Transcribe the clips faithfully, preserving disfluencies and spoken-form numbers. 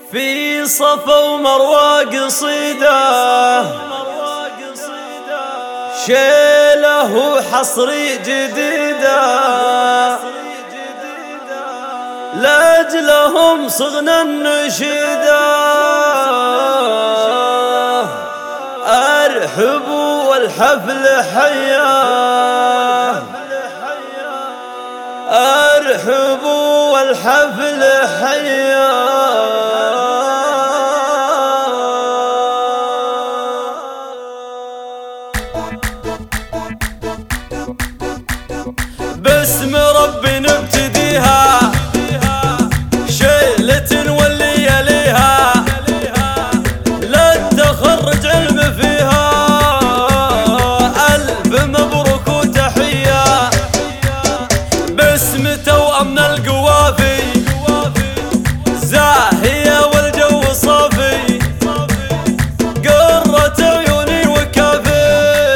في صفا ومروى قصيدة شيله وحصري جديدة لأجلهم صغنا النشيدة أرحبوا والحفل حياه أرحبوا والحفل حياه باسم ربي نبتديها شيلة واللي يليها للتخرج علم فيها ألف مبروك وتحية باسم توأم القوافي زاهية والجو صافي قرة عيوني وكافي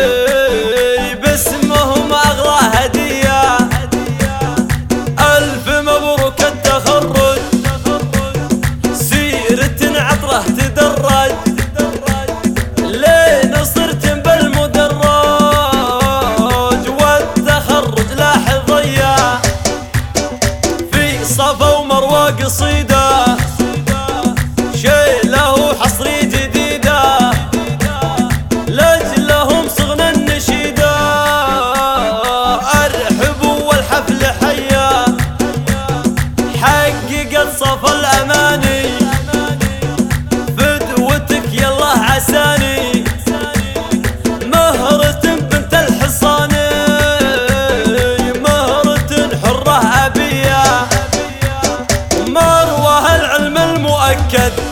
باسمهم أغلى هدية ألف مبروك التخرج سيرة عطره تدرج لين صرت بالمدرج والتخرج لاحظ ضيا في صفا ومروى قصيدة شيله حصري جديدة لأجلهم صغنا النشيدة أرحبوا والحفل حيا حققت صفا الأماني فدوتك يالله عساني مهرة بنت الحصاني مهرة حرة أبية مروها العلم المؤكد